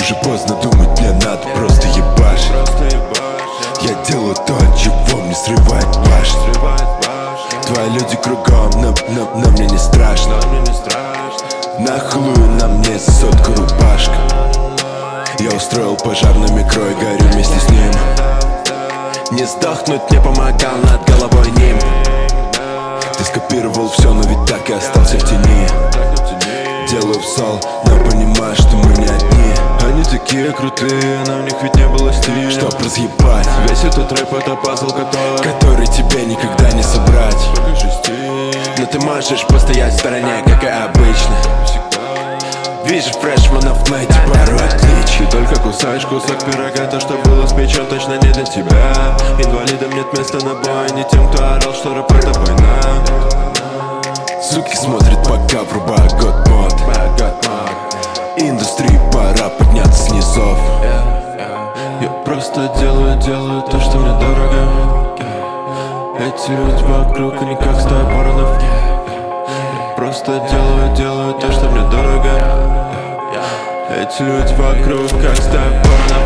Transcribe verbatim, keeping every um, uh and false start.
уже поздно думать, мне надо просто ебашить. Я делаю то, от чего мне срывает башню. Твои люди кругом, но, но, но мне не страшно. Нахлую на мне сотку рубашка. Я устроил пожар на микро и горю вместе с ним. Не сдохнуть мне помогал над головой ним. Ты скопировал все, но ведь так и остался в тени. Делаю в сол, но понимаю, что мы не одни. Они такие крутые, но в них ведь не было стиля. Чтоб разъебать весь этот рэп, это пазл, который который тебе никогда не собрать. Покажи стиль. Но ты можешь постоять в стороне, как и обычно. Вижу фрешманов, найти пару отличий. Ты только кусаешь кусок пирога, то, что было спечен, точно не для тебя. Инвалидам нет места на бой, не тем, кто орал, что рэп это война. Суки смотрят, пока врубаю год мод. Индустрии пора подняться с низов. Я просто делаю, делаю то, что мне дорого. Эти люди вокруг, они как стая воронов. Просто делаю, делаю то, что мне дорого. Эти люди вокруг, как стая воронов.